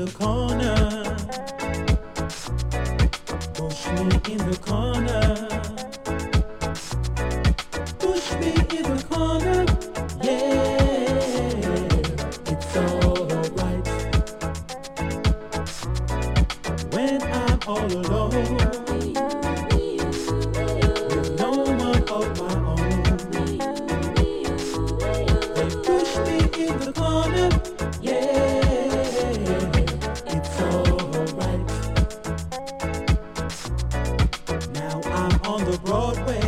the corner. Push me in the corner. Push me in the corner. Yeah, it's alright. When I'm all alone, with no one of my own, they push me in the corner. Yeah, it's alright. Now I'm on the Broadway.